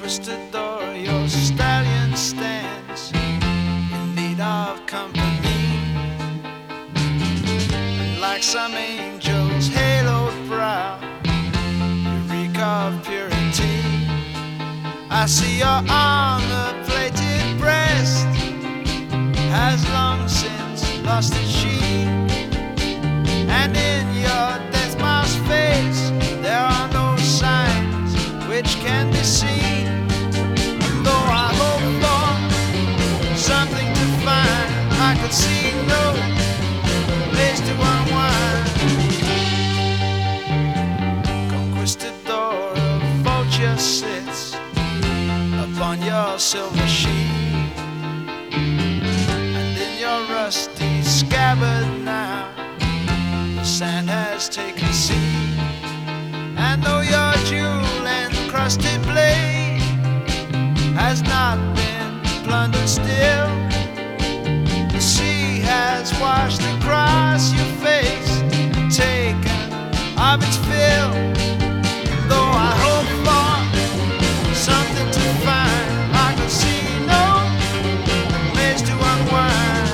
Conquistador, your stallion stands in need of company, and like some angel's haloed brow, you reek of purity. I see your armor-plated breast has long since lost its sheen, and in your death mouse face there are no signs which can be seen. And though I hope for something to find, I could see no place to unwind. Conquistador, a vulture sits upon your silver sheet, and in your rusty scabbard now the sand has taken seed. And though your jewel-encrusted blade has not been plundered still, the sea has washed across your face and taken of its fill. Though I hope for something to find, I can see no place to unwind.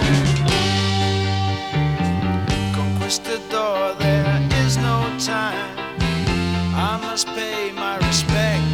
Conquistador, there is no time, I must pay my respect.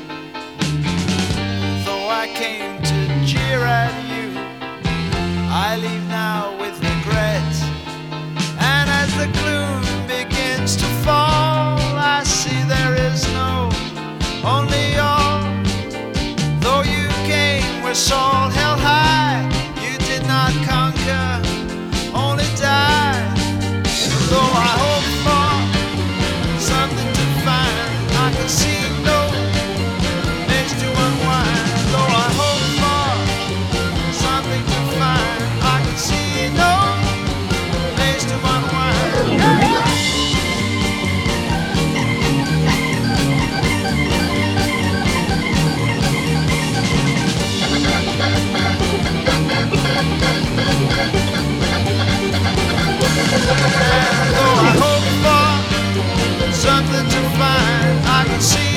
Though I came to jeer at you, I leave now with regret. And as the gloom begins to fall, I see there is no only all. Though you came with Saul held high, you did not conquer, only die. Though I hope for something to find, I can see no place to unwind. Though I hope for something to find, I can see no place to unwind. Though I hope for something to find, I can see